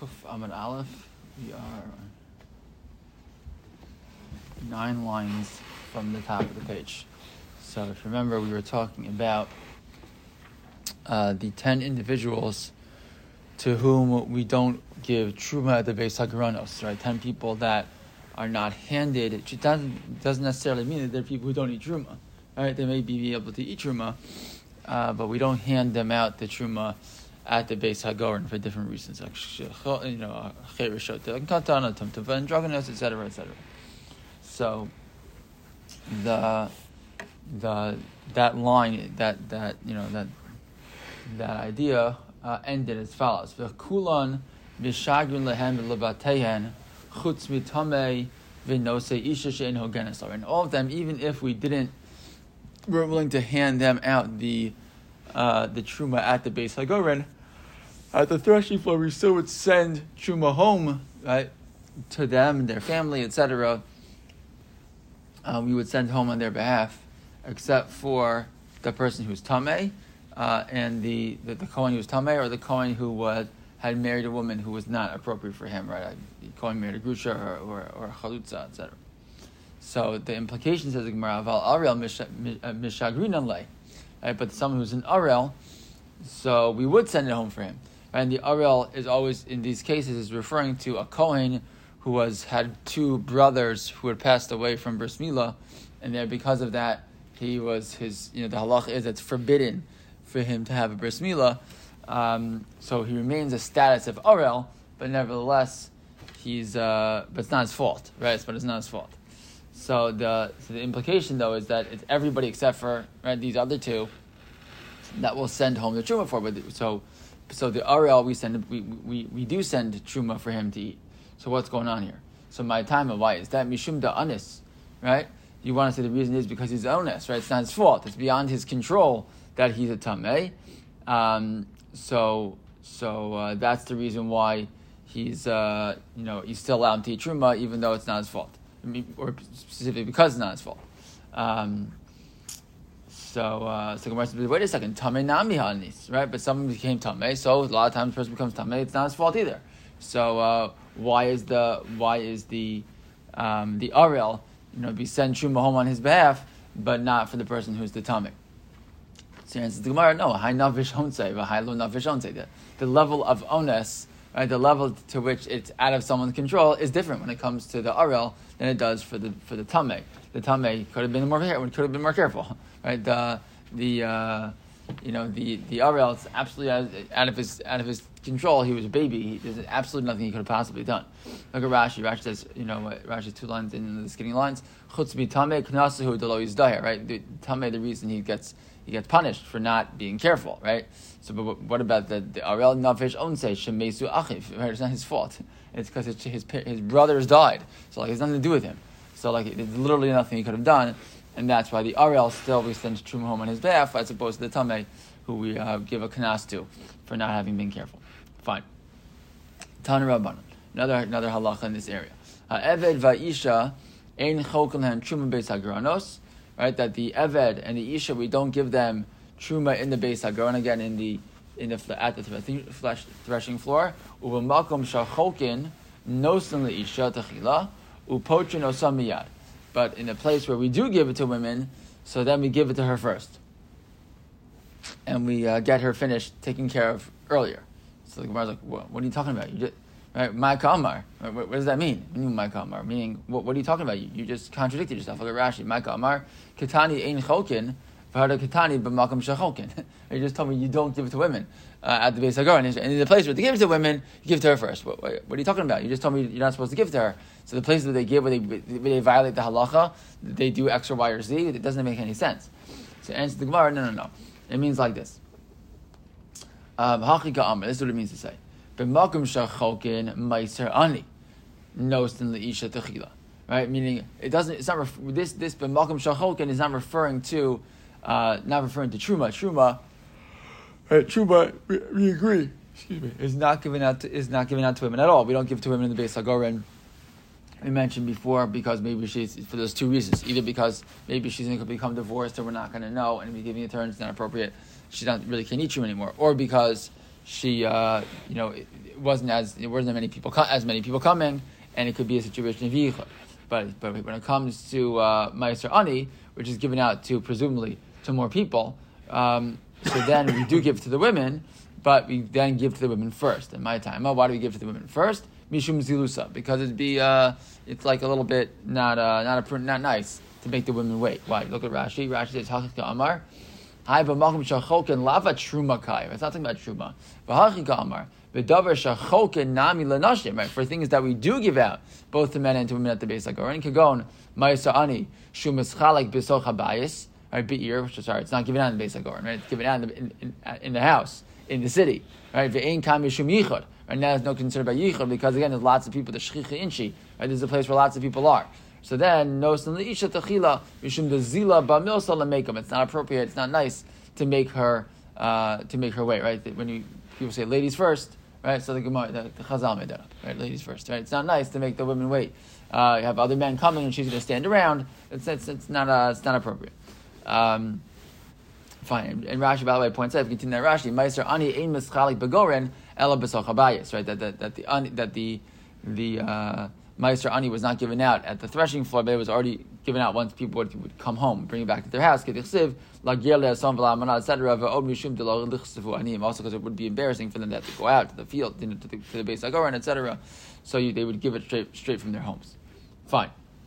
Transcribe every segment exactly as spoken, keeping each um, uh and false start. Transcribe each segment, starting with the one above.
Kuf Amud Aleph. We are nine lines from the top of the page. So if you remember, we were talking about uh, the ten individuals to whom we don't give truma at the Beis Hagranos, right? Ten people that are not handed. It doesn't, doesn't necessarily mean that they're people who don't eat truma, right? They may be able to eat truma, uh, but we don't hand them out the truma at the Beis Hagoren for different reasons, like you know, katana, tumtuva, androgynous, et cetera, et cetera. So the the that line, that that you know that that idea uh, ended as follows: V'kulan v'shagrin lehem v'lebatehen chutz mitamei v'nosei isha she'en hogenes. And all of them, even if we didn't, we're willing to hand them out the uh, the truma at the Beis Hagoren, at the threshing floor, we still would send truma home, right, to them and their family, et cetera. Uh, we would send home on their behalf, except for the person who's tamei, uh, and the, the the Kohen who's tamei, or the Kohen who was had married a woman who was not appropriate for him, right? The Kohen married a grusha or or, or chalutza, et cetera. So the implication says the Gemara, "Aval Ariel mishagrinan lei," right? But someone who's an Ariel, so we would send it home for him. Right? And the Ariel is always in these cases is referring to a Kohen who was had two brothers who had passed away from bris milah, and then because of that, he was his. You know, the halach is it's forbidden for him to have a bris milah, um, so he remains a status of Ariel, but nevertheless, he's. Uh, but it's not his fault, right? But it's not his fault. So the so the implication though is that it's everybody except for right these other two that will send home the truma for. But so so the Ariel we send we we we do send truma for him to eat. So what's going on here? So my time of why is that mishum da anis, right? You want to say the reason is because he's onus, right? It's not his fault. It's beyond his control that he's a tamei. Um, so so uh, that's the reason why he's uh, you know you still allow him to eat truma even though it's not his fault, I mean, or specifically because it's not his fault. Um, so uh, so Gemara says, wait a second, tamei nami hanis, right? But someone became tamei, so a lot of times the person becomes tamei. It's not his fault either. So uh, why is the why is the um, the Ariel you know be sent truma home on his behalf, but not for the person who's the tamei? So answers the Gemara, no, high navish onse, high low navish onse. The the level of onus, right, the level to which it's out of someone's control is different when it comes to the Ariel than it does for the for the tamei. The tamei could have been more could have been more careful, right? The the uh, you know the the Ariel is absolutely out, out of his out of his control. He was a baby. He, there's absolutely nothing he could have possibly done. Look at Rashi. Rashi says, you know, Rashi's two lines in the skinny lines. Chutz mi tamei knasahu delo yizdahir. Right, the tamei, the reason he gets he gets punished for not being careful. Right. So, but what about the the Ariel nafish onse shemesu achiv? Right, it's not his fault. It's because his his his brothers died. So like, it has nothing to do with him. So like, there's literally nothing he could have done, and that's why the Ariel still we send truma home on his behalf, as opposed to the tamei, who we uh, give a knas to for not having been careful. Fine. Tana Rabbanan. Another another halacha in this area. Eved va'isha ein chokon lehem truma beis hagranos. Right, that the eved and the isha we don't give them truma in the beis hagoron, again in the in the at the threshing floor. Uvamakom shachokin nosan leisha techila upotrin osam miyad. But in a place where we do give it to women, so then we give it to her first, and we uh, get her finished taken care of earlier. So the Gemara's like, what, what are you talking about? You just, right, my kamar. What, what does that mean? My kamar, meaning, what, what are you talking about? You, you just contradicted yourself. Look at Rashi. My kamar, katani ein chokin, v'hada katani b'makam shachokin. You just told me you don't give it to women uh, at the Beis Hagoron. And in the place where they give it to women, you give it to her first. What, what, what are you talking about? You just told me you're not supposed to give it to her. So the places that they give, where they, where they violate the halacha, they do X or Y or Z, it doesn't make any sense. So answer the Gemara, no, no, no. It means like this. Um, this is what it means to say. B'makom shachokin meiser ani nosten leisha techila. Right, meaning it doesn't. It's not ref- this. This b'makom shachokin is not referring to, uh, not referring to truma. Truma, right, truma. We, we agree. Excuse me. Is not given out. To, is not given out to women at all. We don't give to women in the Beis Hagoren. We mentioned before because maybe she's for those two reasons. Either because maybe she's going to become divorced and we're not going to know, and we giving it to her and it's not appropriate. She not really can't eat you anymore, or because she, uh, you know, it, it wasn't as it wasn't many people as many people coming, and it could be a situation of yichud. But but when it comes to uh, Ma'aser Ani, which is given out to presumably to more people, um, so then we do give to the women, but we then give to the women first. In my time, why do we give to the women first? Mishum zilusa, because it'd be uh, it's like a little bit not uh, not a, not nice to make the women wait. Why? Look at Rashi. Rashi says Hachika Amar. Hai b'malchum shachoken lava truma kai. It's not talking about truma. V'hachika Amar. V'davar shachoken nami lanashim. Right, for things that we do give out both to men and to women at the Beis HaGoren. Kagon ma'aser ani shumas chalak b'soch habayis. Right, be'ir. Which is sorry, it's not given out in the Beis HaGoren. Right, it's given out in the, in, in, in the house, in the city. Right, ve'ein kam yishum yichud. Right now, there's no concern about yichud because again, there's lots of people. The shchicha inchi. Right, this is a place where lots of people are. So then, no isha techila mishum the zila ba'milsa lamekum. It's not appropriate. It's not nice to make her uh, to make her wait. Right, when you people say ladies first, right? So the Gemara, the, the Chazal made that up. Right, ladies first. Right, it's not nice to make the women wait. Uh, you have other men coming, and she's going to stand around. It's it's, it's not uh, it's not appropriate. Um, fine. And Rashi, by the way, points out if you continue that Rashi, Meiser ani ein mischalik begoren ela b'soch habayis. Right, that that that the that the the uh, Meiser Ani was not given out at the threshing floor, but it was already given out once people would, would come home, bring it back to their house, et cetera. Also, because it would be embarrassing for them to have to go out to the field, to the, to the, to the Beis HaGoren, et cetera. So you, they would give it straight straight from their homes. Fine.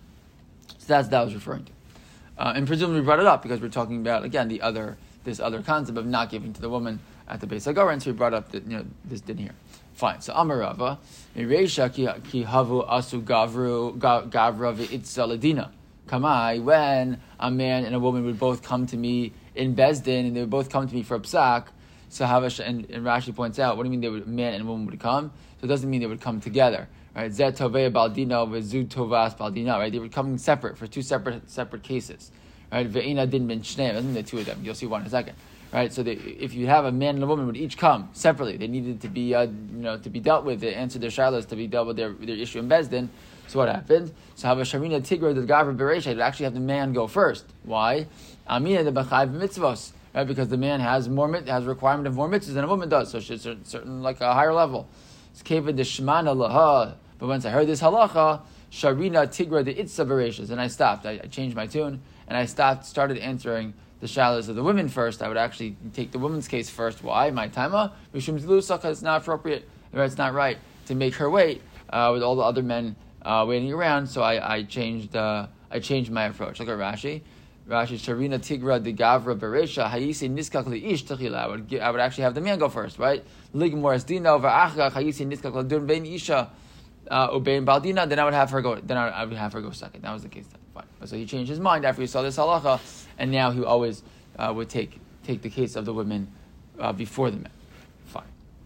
So that's that I was referring to. Uh, and presumably we brought it up because we're talking about, again, the other this other concept of not giving to the woman at the Beis HaGoren, so we brought up the, you know, this din here. Fine. So Amarava, Mireisha ki havu asu gavru gavra v'itza ladina. Kamai, when a man and a woman would both come to me in Bezdin and they would both come to me for a psak. So Havash and, and Rashi points out, what do you mean they would, a man and a woman would come? So it doesn't mean they would come together, right? Zet tovei baldina v'zu tovas baldina, right? They were coming separate for two separate separate cases, right? Ve'ina din ben shneim. Doesn't mean the two of them. You'll see one in a second. Right, so they, if you have a man and a woman would each come separately, they needed to be, uh, you know, to be dealt with, to answer their shilas, to be dealt with their, their issue in Bezdin. So what happened? So have a sharina tigra the gavra bereisha. You'd actually have the man go first. Why? Amina the b'chayv mitzvos. Right, because the man has more has a requirement of more mitzvahs than a woman does. So she's certain, certain like a higher level. It's keva the shmana laha. But once I heard this halacha, sharina tigra the itza bereishas, and I stopped. I, I changed my tune and I stopped. Started answering the shalos of the women first. I would actually take the woman's case first. Why? My taima mishum zilusa, because it's not appropriate, or it's not right to make her wait uh, with all the other men uh, waiting around. So I, I changed uh, I changed my approach. Look at Rashi. Rashi Sharina Tigra de Gavra Beresha Hayisi Niskak Ish Techila. I would I would actually have the man go first, right? Ligmoras Dino Va'achra Hayisi Niskak Ladun Bein Isha Ubein Baldina. Then I would have her go. Then I would have her go second. That was the case. Fine. So he changed his mind after he saw this halacha. And now he always uh, would take take the case of the women uh, before the men. Fine.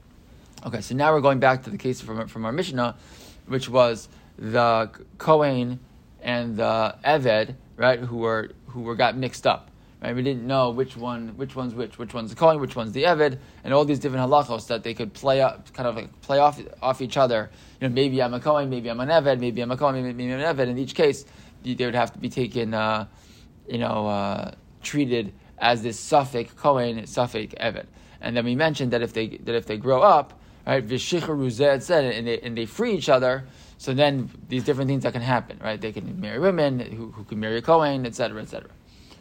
Okay, so now we're going back to the case from from our Mishnah, which was the Kohen and the Eved, right, who were who were got mixed up. Right, we didn't know which one which one's which, which one's the Kohen, which one's the Eved, and all these different halachos that they could play up, kind of like play off off each other. You know, maybe I'm a Kohen, maybe I'm an Eved, maybe I'm a Kohen, maybe I'm an Eved. In each case, they would have to be taken. Uh, you know, uh, treated as this suffix Kohen, suffix Eved. And then we mentioned that if they that if they grow up, right, Vishicharu Zed said, and they and they free each other, so then these different things that can happen, right? They can marry women who, who can marry a Kohen, et cetera, et cetera.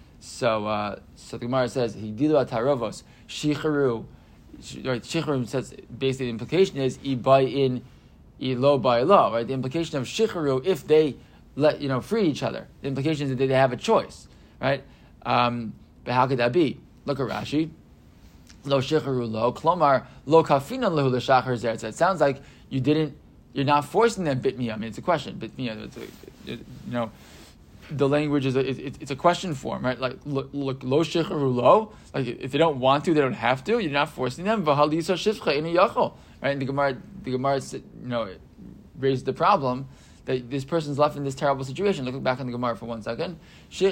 So uh, so the Gemara says, Higdilu Tarovos, Shicharu, right, Shicharu says basically the implication is Ibai in Ilo by law, right? The implication of Shicharu, if they let you know free each other, the implication is that they have a choice. Right? Um, but how could that be? Look at Rashi. Lo shicharu lo, klomar lo kafinan lehu l'shachar zeret. It sounds like you didn't, you're not forcing them bit me. I mean, it's a question. Bit me. It's a, it, you know, the language is a, it, it's a question form, right? Like look, look lo shicharu lo. Like if they don't want to, they don't have to. You're not forcing them. V'halisa shifcha inu yachol. Right? And the Gemara, the Gemara, you know, raised the problem that this person's left in this terrible situation. Look back on the Gemara for one second.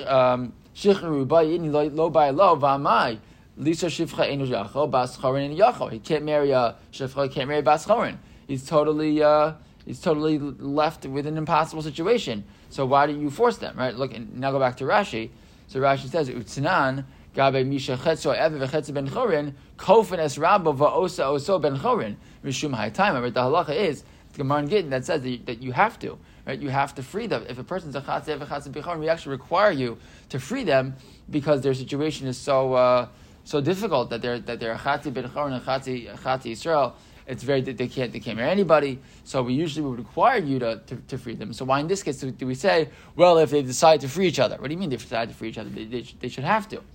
Shichru bayin lo by lo v'amai lisa shifcha enu yachol bas chorin enu yachol. He can't marry a shifcha. He can't marry bas chorin. He's totally uh, he's totally left with an impossible situation. So why do you force them? Right? Look, and now go back to Rashi. So Rashi says utzinan Gabe Misha Chetzo Ever V'Chetzo Ben Chorin, Kofen Es Rabba Va'osa Oso Ben Chorin, Mishum High Time. But the halacha is, the Gemara in Gittin that says that you, that you have to, right? You have to free them. If a person's a Chatz Ever Chatz Ben Chorin, we actually require you to free them because their situation is so uh, so difficult that they're that they're a Chatzi Ben Chorin and Chatzi Chatzi Yisrael. It's very they can't they can't marry anybody. So we usually would require you to, to, to free them. So why in this case do, do we say, well, if they decide to free each other? What do you mean they decide to free each other? They, they, they should have to.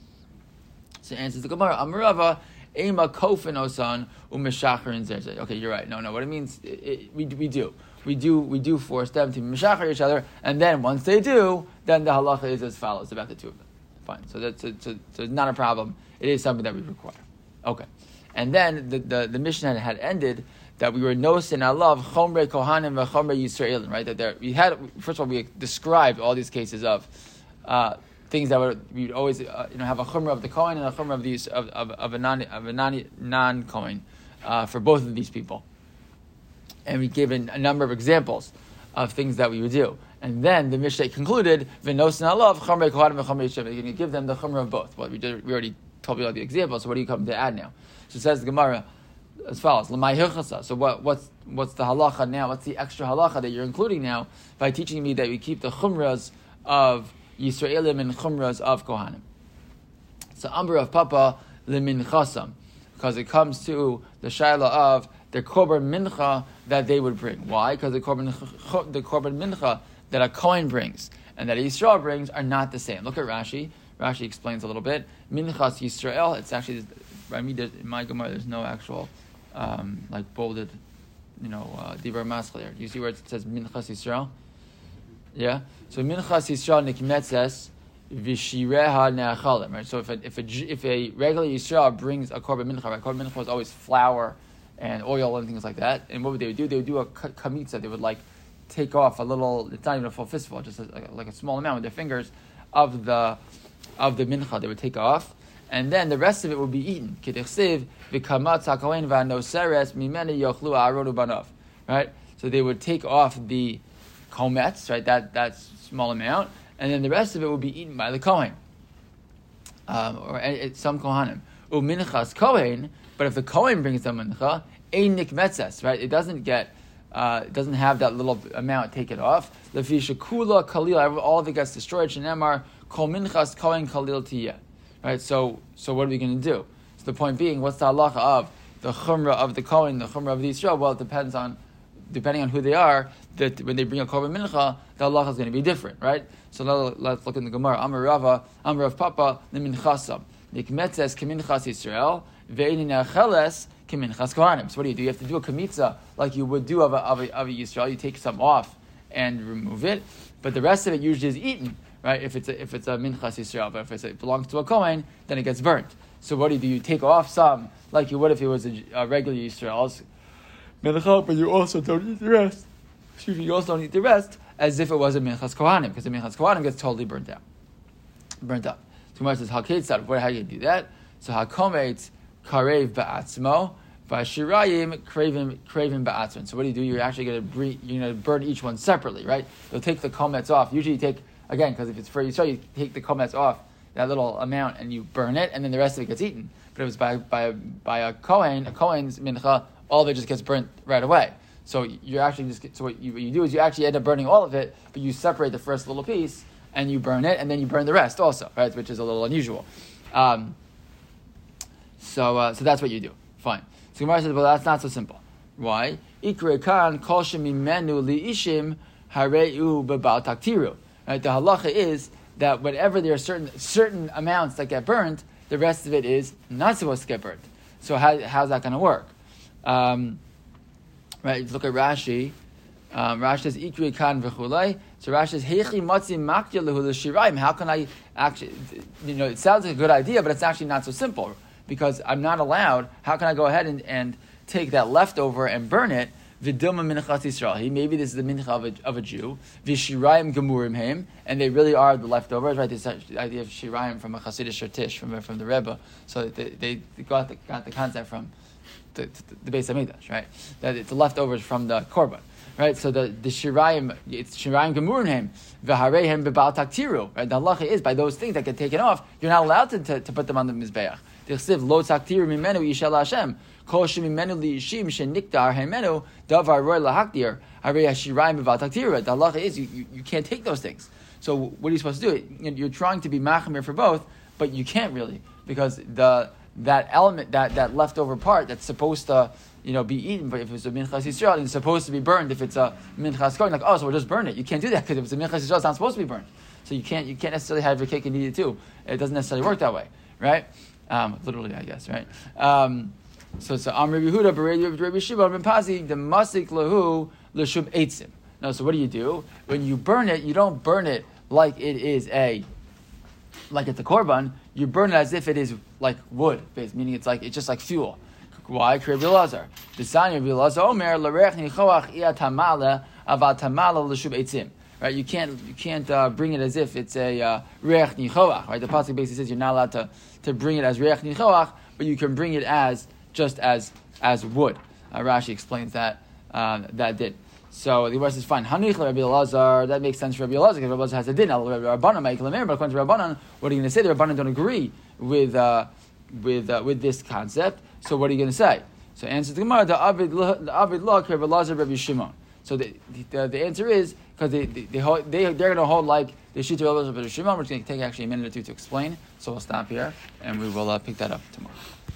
So answers the Gemara, Amarava, Ema Kofen Osan Umeshachar and Zerzeh. Okay, you're right. No, no. What it means, it, it, we we do, we do, we do force them to meshachar each other, and then once they do, then the halacha is as follows about the two of them. Fine. So that's a, so, so it's not a problem. It is something that we require. Okay. And then the the, the Mishnah had ended that we were nos and alav chomrei kohanim and chomrei yisraelim. Right. That there we had first of all we described all these cases of. Uh, Things that would we'd always uh, you know have a chumrah of the kohen and a chumrah of these of, of, of a non of a non non kohen uh, for both of these people, and we gave a, a number of examples of things that we would do, and then the Mishnah concluded v'nos na'alav chumrei kohanim and chumrei yisraelim. You're going to give them the chumrah of both. Well, we did we already told you all the examples. So what do you come to add now? So it says the Gemara as follows: L'may hilchasa. So what what's what's the halacha now? What's the extra halacha that you're including now by teaching me that we keep the chumras of Yisraelim and Chumras of Kohanim. So Amber of Papa Limin Chasam, because it comes to the Shaila of the Korban Mincha that they would bring. Why? Because the Korban the Korban Mincha that a Kohen brings and that a Yisrael brings are not the same. Look at Rashi. Rashi explains a little bit. Minchas Yisrael. It's actually I mean in my Gemara there's no actual um, like bolded, you know, uh, Dibur Maskal there. Do you see where it says Minchas Yisrael? Yeah. So Minchas Yisrael nikmetzes v'shireha ne'achalim. Right. So if a if a if a regular Yisrael brings a korban mincha, right? Korban mincha was always flour and oil and things like that. And what would they do? They would do a kamitza. They would like take off a little. It's not even a full fistful, just a, like, like a small amount with their fingers of the of the mincha. They would take off, and then the rest of it would be eaten. K'dichsiv v'kamatz hakohen v'anoseres mimeni yochlu aaron u'banav. Right. So they would take off the kometz, right? That that small amount, and then the rest of it will be eaten by the kohen, um, or it's some kohanim. Uminchas kohen, but if the kohen brings the mincha, ein nikmetzes, right? It doesn't get, uh, it doesn't have that little amount taken off. Lefi shekula kalil, all of it gets destroyed. Shenemar kol minchas kohen kalil tiyeh, right? So, so what are we going to do? So the point being, what's the halacha of the chumrah of the kohen, the chumrah of the Yisrael? Well, it depends on. Depending on who they are, that when they bring a korban mincha, the halacha is going to be different, right? So let, let's look in the Gemara. Amar Rava, Amar Rav Papa, Liminchasam. Nikmetzes keminchas Yisrael, ve'inin acheles keminchas kohanim. So what do you do? You have to do a kamitza like you would do of a, of a, of a Yisrael. You take some off and remove it, but the rest of it usually is eaten, right? If it's a, if it's a minchas Yisrael, but if it's a, it belongs to a kohen, then it gets burnt. So what do you do? You take off some like you would if it was a, a regular Yisrael. But you also don't eat the rest. Excuse me, you also don't eat the rest as if it was a minchas kohanim, because the minchas kohanim gets totally burnt out, burnt up. So Gemara says, "How how do you do that?" So hakometz karev ba'atzmo, v'ashirayim craving craving ba'atzmo. So what do you do? You're actually going to bre- you're going to burn each one separately, right? You'll take the kometz off. Usually, you take again because if it's for Yisrael, you take the kometz off that little amount and you burn it, and then the rest of it gets eaten. But if it's by by by a kohen, a kohen's mincha, all of it just gets burnt right away. So you're actually just so what you, what you do is you actually end up burning all of it, but you separate the first little piece and you burn it, and then you burn the rest also, right? Which is a little unusual. Um, so uh, so that's what you do. Fine. So Gemara says, well, that's not so simple. Why? Ikre kan kol shemimenu liishim hareu bebal taktiru. Right? The halacha is that whenever there are certain certain amounts that get burnt, the rest of it is not supposed to get burnt. So how how's that going to work? Um, right, look at Rashi. Um, Rashi says ikri kan v'chulei. So Rashi says heichi matzi makya lehu l'shirayim. How can I actually? You know, it sounds like a good idea, but it's actually not so simple because I'm not allowed. How can I go ahead and, and take that leftover and burn it? V'dilma minchas Yisrael. Maybe this is the mincha of a, of a Jew. V'shirayim gemurim heim, and they really are the leftovers. Right, this idea of shirayim from a Hasidic Shirtish from from the Rebbe. So they, they got the got the concept from. The, the, the Beis Hamikdash, right? That it's the leftovers from the korban, right? So the the shirayim, it's shirayim gemurim v'hareihem bebal taktiru. Right? The halacha is by those things that get taken off, you're not allowed to, to, to put them on the mizbeach. Tichsiv lo taktiru mimenu yishal Hashem kol shemimenu liyishim shenikdar hemenu davar roy lahakdir harei hashirayim bebal taktiru. The halacha is you, you, you can't take those things. So what are you supposed to do? You're trying to be machmir for both, but you can't really because the that element, that, that leftover part that's supposed to, you know, be eaten, but if it's a minchas Yisrael, it's supposed to be burned. If it's a minchas kohen, like, oh, so we'll just burn it. You can't do that because if it's a minchas Yisrael, it's not supposed to be burned. So you can't you can't necessarily have your cake and eat it too. It doesn't necessarily work that way, right? Um, literally, I guess, right? Um, so so Amr Yehuda, Rabbi Shimon ben Pazi, the masik lahu l'shub eitzim. No, so what do you do when you burn it? You don't burn it like it is a like it's a korban. You burn it as if it is like wood, meaning it's like it's just like fuel. Why? Rabbi Elazar. The sign of Rabbi Elazar Omer l'reich nichoach iatamala avatamala l'shub eitzim. Right? You can't you can't uh, bring it as if it's a uh, reich nichoach. Right? The pasuk basically says you're not allowed to, to bring it as reich nichoach, but you can bring it as just as as wood. Uh, Rashi explains that um, that did. So the verse is fine. Hanich Rabbi Elazar. That makes sense for Rabbi Elazar because Rabbi Elazar has a din. Rabbanan make lemir, but according to Rabbanan, what are you going to say? The Rabbanan don't agree with uh, with uh, with this concept. So what are you going to say? So answer to the Gemara: the Avid the Avid law Rabbi Elazar Rabbi Shimon. So the the, the answer is because they they, they hold, they they're going to hold like the Shita Rabbi Elazar Rabbi Shimon. We're going to take actually a minute or two to explain. So we'll stop here and we will uh, pick that up tomorrow.